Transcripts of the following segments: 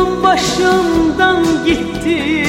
Aklım başımdan gitti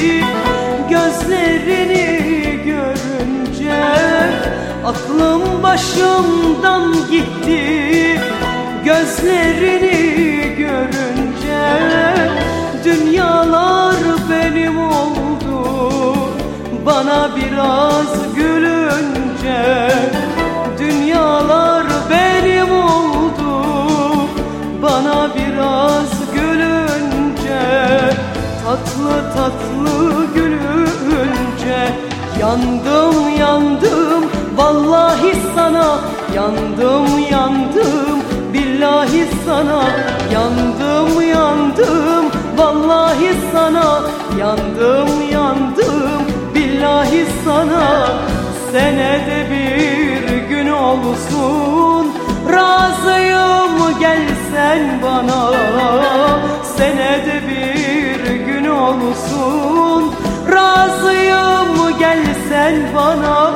gözlerini görünce. Aklım başımdan gitti gözlerini görünce. Dünyalar benim oldu bana biraz gülünce. Dünyalar benim oldu bana biraz gülünce. Tatlı tatlı gülünce. Yandım yandım vallahi sana, yandım yandım billahi sana. Yandım yandım vallahi sana, yandım yandım billahi sana. Senede bir gün olsun razıyım gelsen bana. Senede bir gün olsun razıyım gelsen bana.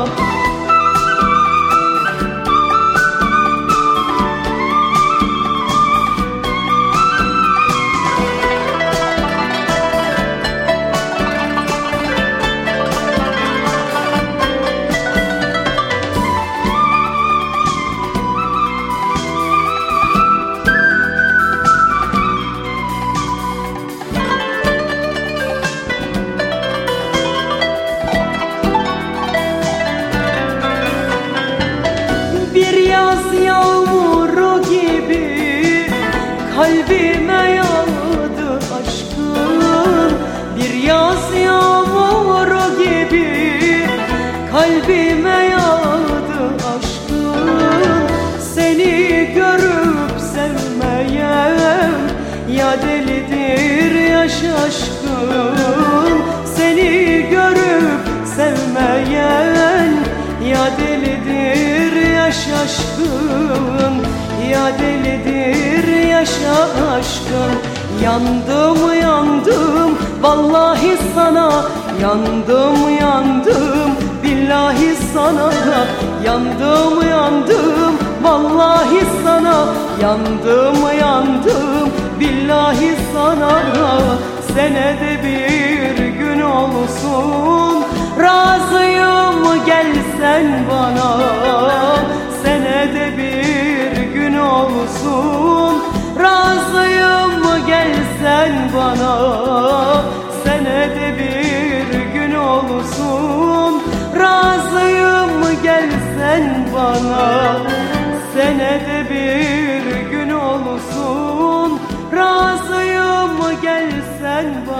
Yağmuru gibi kalbime yağdı aşkın. Bir yaz yağmuru gibi kalbime yağdı aşkın. Seni görüp sevmeyen ya delidir ya şaşkın. Seni görüp sevmeyen ya delidir ya şaşkın, ya delidir ya şaşkın. Yandım yandım vallahi sana, yandım yandım billahi sana. Yandım yandım vallahi sana, yandım yandım billahi sana. Senede bir gün olsun razıyım gelsen bana. Senede bir gün olsun razıyım gelsen bana. Senede bir gün olsun razıyım gelsen bana. Senede bir gün olsun razıyım gelsen bana.